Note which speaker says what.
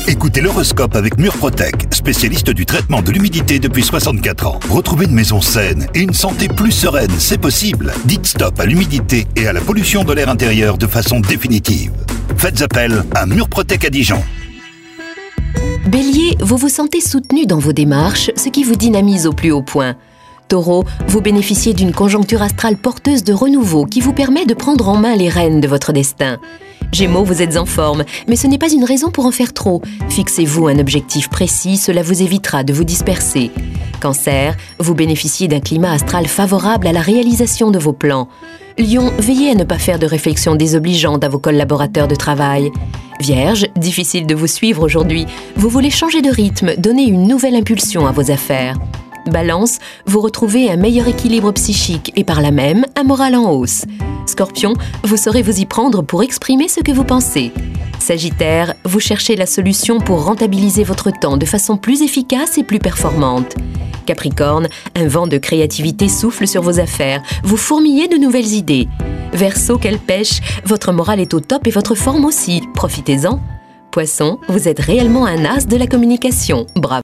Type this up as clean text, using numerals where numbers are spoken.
Speaker 1: Écoutez l'horoscope avec Murprotec, spécialiste du traitement de l'humidité depuis 64 ans. Retrouvez une maison saine et une santé plus sereine, c'est possible. Dites stop à l'humidité et à la pollution de l'air intérieur de façon définitive. Faites appel à Murprotec à Dijon.
Speaker 2: Bélier, vous vous sentez soutenu dans vos démarches, ce qui vous dynamise au plus haut point. Taureau, vous bénéficiez d'une conjoncture astrale porteuse de renouveau qui vous permet de prendre en main les rênes de votre destin. Gémeaux, vous êtes en forme, mais ce n'est pas une raison pour en faire trop. Fixez-vous un objectif précis, cela vous évitera de vous disperser. Cancer, vous bénéficiez d'un climat astral favorable à la réalisation de vos plans. Lion, veillez à ne pas faire de réflexions désobligeantes à vos collaborateurs de travail. Vierge, difficile de vous suivre aujourd'hui. Vous voulez changer de rythme, donner une nouvelle impulsion à vos affaires. Balance, vous retrouvez un meilleur équilibre psychique et par là même un moral en hausse. Scorpion, vous saurez vous y prendre pour exprimer ce que vous pensez. Sagittaire, vous cherchez la solution pour rentabiliser votre temps de façon plus efficace et plus performante. Capricorne, un vent de créativité souffle sur vos affaires, vous fourmillez de nouvelles idées. Verseau, quelle pêche, votre morale est au top et votre forme aussi, profitez-en. Poisson, vous êtes réellement un as de la communication, bravo.